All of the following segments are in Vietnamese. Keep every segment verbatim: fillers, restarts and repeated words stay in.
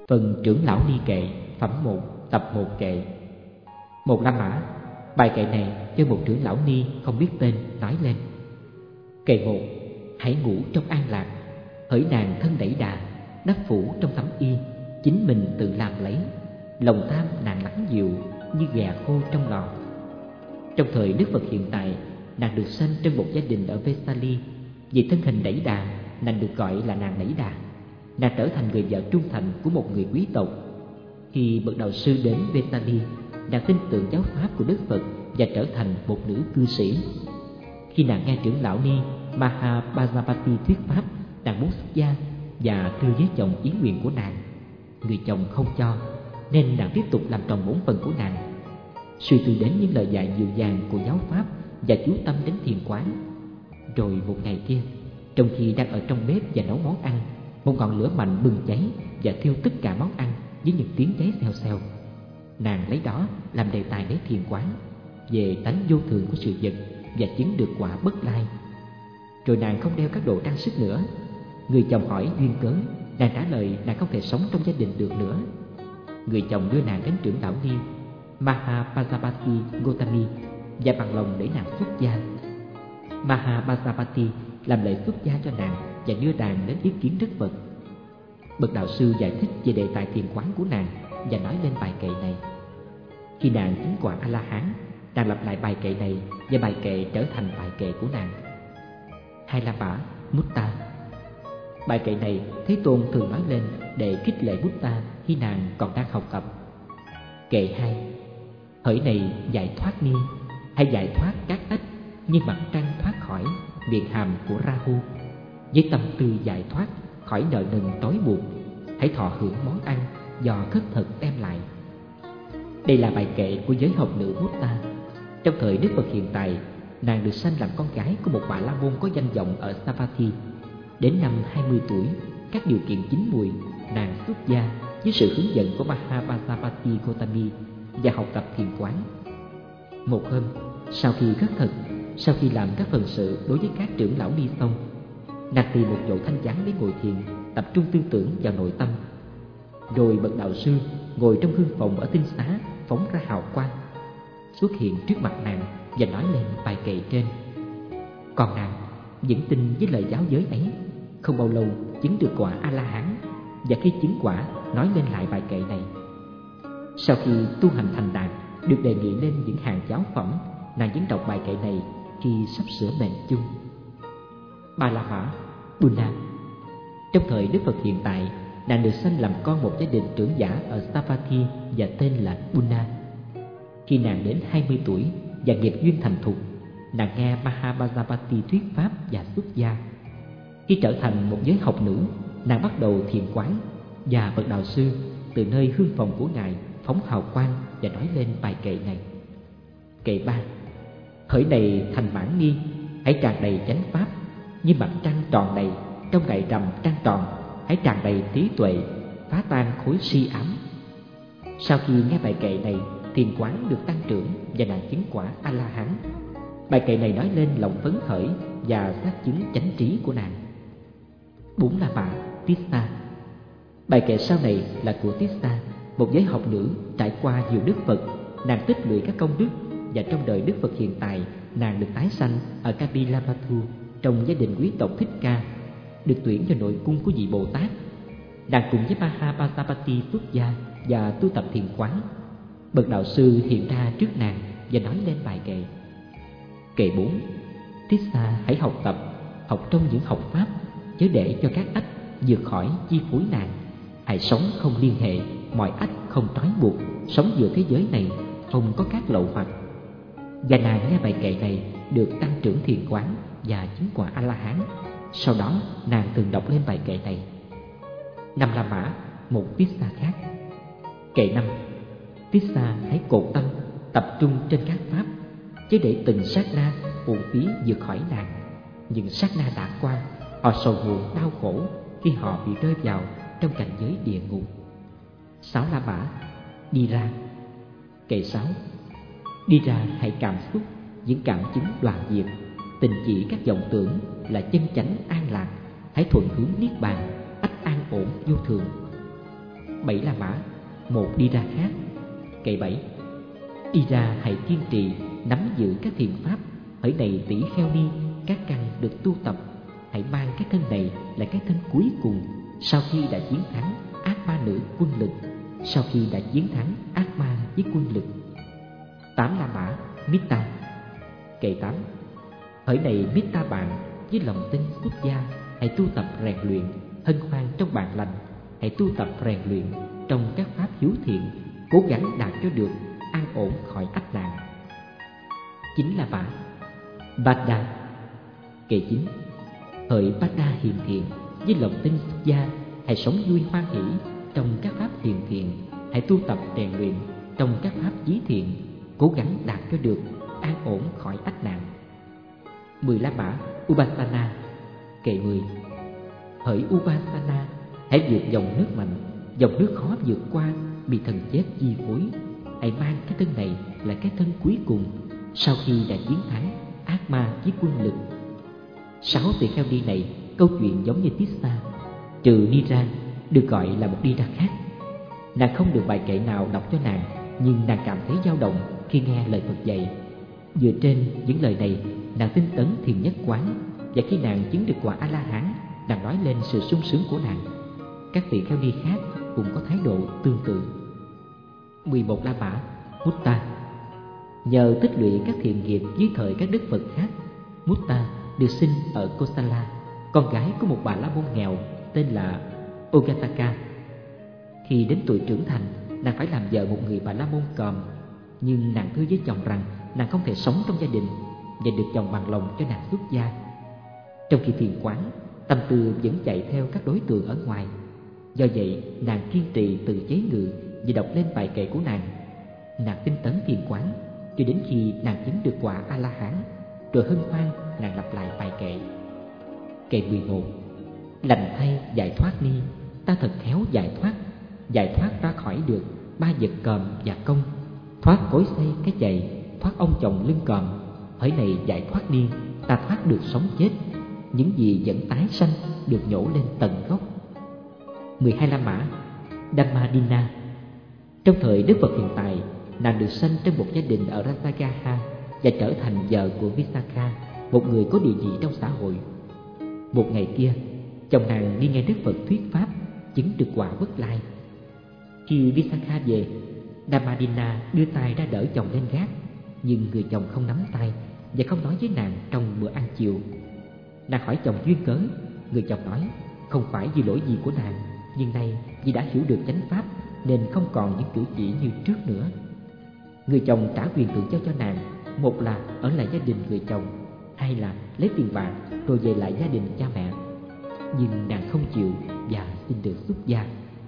Phần trưởng lão ni kệ, phẩm một, tập một kệ. Một La Mã. Bài kệ này do một trưởng lão ni không biết tên nói lên. Kệ một. Hãy ngủ trong an lạc, hỡi nàng thân đẩy đà, đắp phủ trong tấm y, chính mình tự làm lấy, lòng tham nàng lắng dịu như gà khô trong lò. Trong thời Đức Phật hiện tại, nàng được sinh trong một gia đình ở Vesali. Vì thân hình đẩy đà, nàng được gọi là nàng đẩy đà. Nàng trở thành người vợ trung thành của một người quý tộc. Khi bậc đạo sư đến Vesali, nàng tin tưởng giáo pháp của Đức Phật và trở thành một nữ cư sĩ. Khi nàng nghe trưởng lão ni Mahapajapati thuyết pháp, nàng muốn xuất gia và thưa với chồng ý nguyện của nàng. Người chồng không cho, nên nàng tiếp tục làm tròn bổn phận của nàng, suy tư đến những lời dạy dịu dàng của giáo pháp và chú tâm đến thiền quán. Rồi một ngày kia, trong khi đang ở trong bếp và nấu món ăn, một ngọn lửa mạnh bừng cháy và thiêu tất cả món ăn với những tiếng cháy xèo xèo. Nàng lấy đó làm đề tài để thiền quán về tánh vô thường của sự vật và chứng được quả bất lai. Rồi nàng không đeo các đồ trang sức nữa. Người chồng hỏi duyên cớ, nàng trả lời nàng không thể sống trong gia đình được nữa. Người chồng đưa nàng đến trưởng lão ni Mahapajapati Gotami và bằng lòng để nàng xuất gia. Mahapajapati làm lễ xuất gia cho nàng và đưa nàng đến ý kiến Đức Phật. Bậc đạo sư giải thích về đề tài thiền quán của nàng và nói lên bài kệ này. Khi nàng chứng quả A La Hán, nàng lặp lại bài kệ này và bài kệ trở thành bài kệ của nàng. Hai La Mã, Mutta. Bài kệ này Thế Tôn thường nói lên để khích lệ Mutta khi nàng còn đang học tập. Kệ hai. Hỡi này giải thoát ni, hãy giải thoát các ách như mặt trăng thoát khỏi miệng hàm của Rahu. Với tâm tư giải thoát khỏi nợ nần tối buộc, hãy thọ hưởng món ăn do khất thực đem lại. Đây là bài kệ của giới học nữ Mutta. Trong thời Đức Phật hiện tại, nàng được sanh làm con gái của một bà la môn có danh vọng ở Savatthi. Đến năm hai mươi tuổi, các điều kiện chín mùi, nàng xuất gia với sự hướng dẫn của Mahapajapati Gotami và học tập thiền quán. Một hôm, sau khi khất thực, sau khi làm các phần sự đối với các trưởng lão ni xong, nàng tìm một chỗ thanh vắng để ngồi thiền, tập trung tư tưởng vào nội tâm. Rồi bậc đạo sư ngồi trong hương phòng ở tinh xá phóng ra hào quang, xuất hiện trước mặt nàng và nói lên bài kệ trên. Còn nàng vẫn tin với lời giáo giới ấy, không bao lâu chứng được quả A La Hán, và khi chứng quả nói lên lại bài kệ này. Sau khi tu hành thành đạt, được đề nghị lên những hàng giáo phẩm, nàng vẫn đọc bài kệ này khi sắp sửa mệnh chung. Ba La Mã, Bunna. Trong thời Đức Phật hiện tại, nàng được sanh làm con một gia đình trưởng giả ở Savatthi và tên là Bunna. Khi nàng đến hai mươi tuổi và nghiệp duyên thành thục, nàng nghe Mahapajapati thuyết pháp và xuất gia. Khi trở thành một giới học nữ, nàng bắt đầu thiền quán, và bậc đạo sư từ nơi hương phòng của ngài phóng hào quang và nói lên bài kệ này. Kệ ba. Hỡi này thành mãn ni, hãy tràn đầy chánh pháp như mặt trăng tròn đầy trong ngày rằm trăng tròn, hãy tràn đầy trí tuệ, phá tan khối si ám. Sau khi nghe bài kệ này, thiền quán được tăng trưởng và nàng chứng quả A La Hán. Bài kệ này nói lên lòng phấn khởi và xác chứng chánh trí của nàng. Bốn La Mã, Tissa. Bài kệ sau này là của Tissa, một giới học nữ trải qua nhiều đức Phật. Nàng tích lũy các công đức, và trong đời Đức Phật hiện tại, nàng được tái sanh ở Kapilavatthu trong gia đình quý tộc Thích Ca, được tuyển vào nội cung của vị Bồ Tát. Nàng cùng với Mahapajapati xuất gia và tu tập thiền quán. Bậc đạo sư hiện ra trước nàng và nói lên bài kệ. Kệ bốn. Tissa hãy học tập, học trong những học pháp, chớ để cho các ách vượt khỏi chi phối nàng. Hãy sống không liên hệ, mọi ách không trói buộc, sống giữa thế giới này không có các lậu hoặc. Và nàng nghe bài kệ này được tăng trưởng thiền quán và chứng quả A La Hán. Sau đó nàng thường đọc lên bài kệ này. Năm La Mã, một Tissa khác. Kệ năm. Tissa hãy cột tâm, tập trung trên các pháp, chứ để từng sát na uổng phí vượt khỏi nàng. Những sát na đã qua, họ sầu muộn đau khổ khi họ bị rơi vào trong cảnh giới địa ngục. Sáu La Mã, đi ra. Kệ sáu. Đi ra hãy cảm xúc những cảm chứng đoàn diệt, tình chỉ các vọng tưởng là chân chánh an lạc, hãy thuận hướng niết bàn, ách an ổn vô thường. Bảy La Mã, một đi ra khác. Kệ bảy. Đi ra hãy kiên trì nắm giữ các thiện pháp, hỡi này tỷ kheo ni, các căn được tu tập, hãy mang cái thân này là cái thân cuối cùng sau khi đã chiến thắng ác ma nữ quân lực, sau khi đã chiến thắng ác ma với quân lực. Tám La Mã, Mitta. Kệ tám. Hỡi này Mitta bạn, với lòng tin xuất gia, hãy tu tập rèn luyện, hân hoan trong bạn lành, hãy tu tập rèn luyện trong các pháp hiếu thiện, cố gắng đạt cho được an ổn khỏi ách nạn. Chín La Mã, Bada. Kệ chín. Hỡi Bada hiền thiện, với lòng tin xuất gia, hãy sống vui hoan hỷ trong các pháp hiền thiện, hãy tu tập rèn luyện trong các pháp chí thiện, cố gắng đạt cho được an ổn khỏi ách nạn. Mười La Mã, Upasana. Kệ mười. Hỡi Upasana, hãy vượt dòng nước mạnh, dòng nước khó vượt qua, bị thần chết chi phối, hãy mang cái thân này là cái thân cuối cùng sau khi đã chiến thắng ác ma với quân lực. Sáu tỳ kheo ni này câu chuyện giống như Tissa, trừ Nira được gọi là một Nira khác. Nàng không được bài kệ nào đọc cho nàng, nhưng nàng cảm thấy dao động khi nghe lời Phật dạy. Dựa trên những lời này, nàng tinh tấn thiền nhất quán, và khi nàng chứng được quả A La Hán, nàng nói lên sự sung sướng của nàng. Các tỳ kheo ni khác cũng có thái độ tương tự. Mười một La Mã, Mutta. Nhờ tích lũy các thiện nghiệp dưới thời các đức Phật khác, Mutta được sinh ở Kosala, con gái của một bà la môn nghèo tên là Ogataka. Khi đến tuổi trưởng thành, nàng phải làm vợ một người bà la môn còm, nhưng nàng thưa với chồng rằng nàng không thể sống trong gia đình và được chồng bằng lòng cho nàng xuất gia. Trong khi thiền quán, tâm tư vẫn chạy theo các đối tượng ở ngoài. Do vậy, nàng kiên trì tự chế ngự và đọc lên bài kệ của nàng. Nàng tinh tấn thiền quán cho đến khi nàng chứng được quả A La Hán, rồi hân hoan nàng lặp lại bài kệ. Kệ mười một. Lành thay giải thoát ni, ta thật khéo giải thoát, giải thoát ra khỏi được ba vật còm và công, thoát cối xay cái chạy, thoát ông chồng lưng còm. Hỡi này giải thoát ni, ta thoát được sống chết, những gì vẫn tái sanh được nhổ lên tận gốc. Mười hai La Mã, Dhammadina. Trong thời Đức Phật hiện tại, nàng được sanh trong một gia đình ở Rajagaha và trở thành vợ của Visakha, một người có địa vị trong xã hội. Một ngày kia, chồng nàng đi nghe Đức Phật thuyết pháp, chứng được quả Bất Lai. Khi Visakha về, Dhammadina đưa tay ra đỡ chồng lên gác, nhưng người chồng không nắm tay và không nói với nàng trong bữa ăn chiều. Nàng hỏi chồng duyên cớ, người chồng nói không phải vì lỗi gì của nàng, nhưng nay vì đã hiểu được chánh pháp nên không còn những cử chỉ như trước nữa. Người chồng trả quyền tự do cho nàng, một là ở lại gia đình người chồng, hai là lấy tiền bạc rồi về lại gia đình cha mẹ. Nhưng nàng không chịu và xin được xuất gia.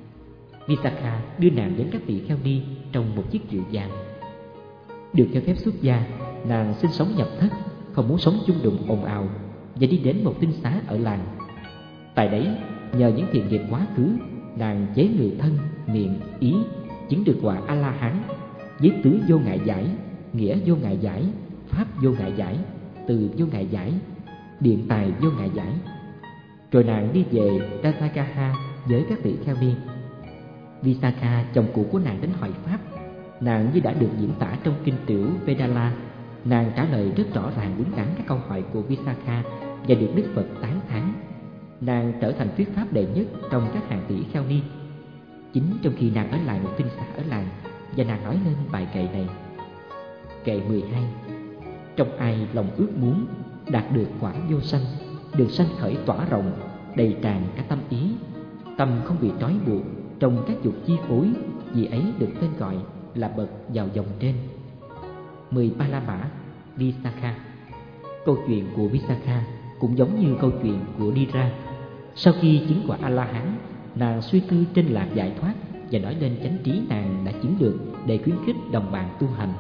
Visakha đưa nàng đến các tỳ kheo ni trong một chiếc rượu vàng. Được cho phép xuất gia, nàng sinh sống nhập thất, không muốn sống chung đụng ồn ào, và đi đến một tinh xá ở làng. Tại đấy, nhờ những thiện nghiệp quá khứ, nàng chế ngự thân, miệng, ý, chứng được quả A La Hán với tứ vô ngại giải, nghĩa vô ngại giải, pháp vô ngại giải, từ vô ngại giải, điện tài vô ngại giải. Rồi nàng đi về Rajagaha với các tỷ kheo ni. Visakha, chồng cũ của nàng, đến hỏi pháp. Nàng như đã được diễn tả trong kinh tiểu Vedala, nàng trả lời rất rõ ràng đúng đắn các câu hỏi của Visakha và được Đức Phật tán thán. Nàng trở thành thuyết pháp đệ nhất trong các hàng tỷ kheo ni. Chính trong khi nàng ở lại một tinh xá ở làng, và nàng nói lên bài kệ này. Kệ mười hai. Trong ai lòng ước muốn đạt được quả vô sanh, được sanh khởi tỏa rộng, đầy tràn cả tâm ý, tâm không bị trói buộc trong các dục chi phối, vì ấy được tên gọi là bậc vào dòng trên. Mười ba La Mã, Visakha. Câu chuyện của Visakha cũng giống như câu chuyện của Nira. Sau khi chứng quả A La Hán, nàng suy tư trên lạc giải thoát và nói lên chánh trí nàng đã chứng được để khuyến khích đồng bạn tu hành.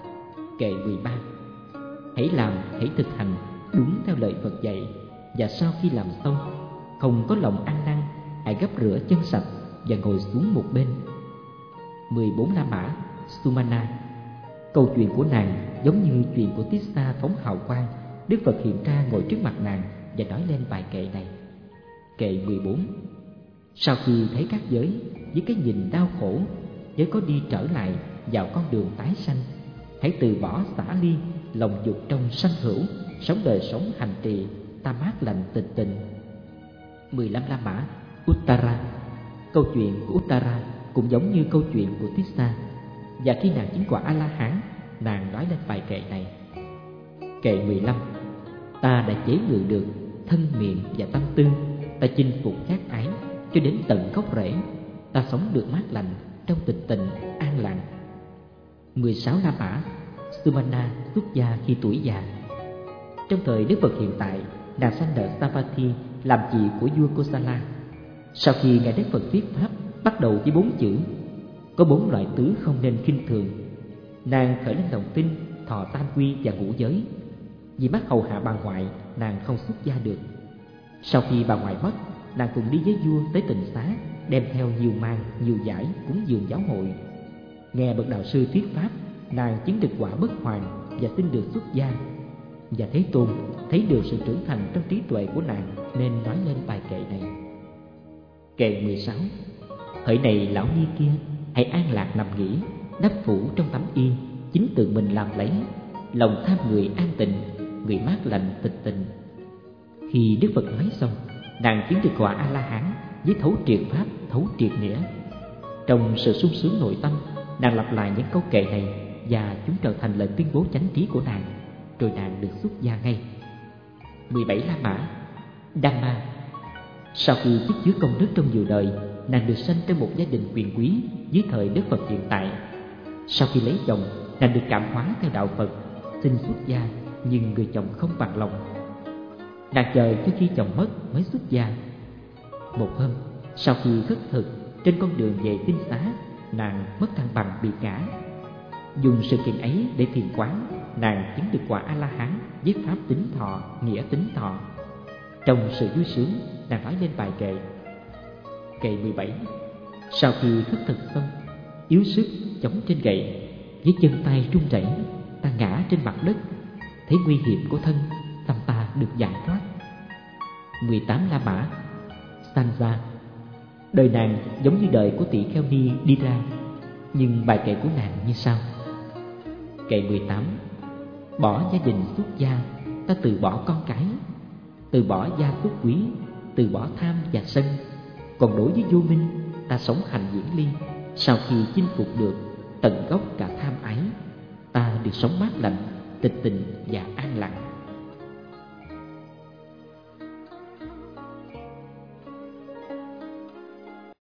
Kệ mười ba. Hãy làm, hãy thực hành đúng theo lời Phật dạy, và sau khi làm xong, không có lòng ăn năn, hãy gấp rửa chân sạch và ngồi xuống một bên. Mười bốn La Mã, Sumana. Câu chuyện của nàng giống như chuyện của Tissa phóng hào quang. Đức Phật hiện ra ngồi trước mặt nàng và nói lên bài kệ này. Kệ mười bốn. Sau khi thấy các giới với cái nhìn đau khổ, giới có đi trở lại vào con đường tái sanh. Hãy từ bỏ xả ly, lòng dục trong sanh hữu, sống đời sống hành trì, ta mát lành tịch tịnh. mười lăm La Mã Uttara. Câu chuyện của Uttara cũng giống như câu chuyện của Tissa, và khi nàng chứng quả A-la-hán, nàng nói lên bài kệ này. Kệ mười lăm. Ta đã chế ngự được thân, miệng và tâm tư, ta chinh phục các ái cho đến tận gốc rễ, ta sống được mát lành trong tịch tịnh an lặng. mười sáu La Mã Sumana xuất gia khi tuổi già. Trong thời Đức Phật hiện tại, nàng sanh nở Savatthi làm chị của vua Kosala. Sau khi ngài Đức Phật thuyết pháp bắt đầu với bốn chữ có bốn loại tứ không nên khinh thường, nàng khởi lên lòng tin thọ tam quy và ngũ giới. Vì mắc hầu hạ bà ngoại, nàng không xuất gia được. Sau khi bà ngoại mất, nàng cùng đi với vua tới Tịnh Xá, đem theo nhiều màn, nhiều giải cúng dường giáo hội. Nghe bậc đạo sư thuyết pháp, nàng chứng được quả bất hoàn và xin được xuất gia. Và Thế Tôn thấy được sự trưởng thành trong trí tuệ của nàng nên nói lên bài kệ này. Kệ mười sáu. Hỡi này lão ni kia, hãy an lạc nằm nghỉ, đắp phủ trong tấm y, chính tự mình làm lấy. Lòng tham người an tịnh, người mát lành tịch tịnh. Khi Đức Phật nói xong, nàng chứng được quả A-la-hán với thấu triệt pháp, thấu triệt nghĩa. Trong sự sung sướng nội tâm, nàng lặp lại những câu kệ này và chúng trở thành lời tuyên bố chánh trí của nàng, rồi nàng được xuất gia ngay. mười bảy La Mã Dhamma. Sau khi tích chứa công đức trong nhiều đời, nàng được sanh trong một gia đình quyền quý dưới thời Đức Phật hiện tại. Sau khi lấy chồng, nàng được cảm hóa theo đạo Phật, xin xuất gia, nhưng người chồng không bằng lòng. Nàng chờ cho khi chồng mất mới xuất gia. Một hôm, sau khi khất thực, trên con đường về Tinh Xá, nàng mất thăng bằng bị ngã. Dùng sự kiện ấy để thiền quán, nàng chứng được quả A-la-hán với pháp tính thọ, nghĩa tính thọ. Trong sự vui sướng, nàng nói lên bài kệ. Kệ mười bảy. Sau khi khất thực xong, yếu sức chống trên gậy, với chân tay run rẩy, ta ngã trên mặt đất. Thấy nguy hiểm của thân, tâm ta được giải thoát. mười tám La Mã Sansa. Đời nàng giống như đời của tỷ kheo ni đi ra, nhưng bài kệ của nàng như sau. Kệ mười tám. Bỏ gia đình xuất gia, ta từ bỏ con cái, từ bỏ gia túc quý, từ bỏ tham và sân. Còn đối với vô minh, ta sống hành diễn ly. Sau khi chinh phục được tận gốc cả tham ái, ta được sống mát lành, tịch tịnh và an lặng.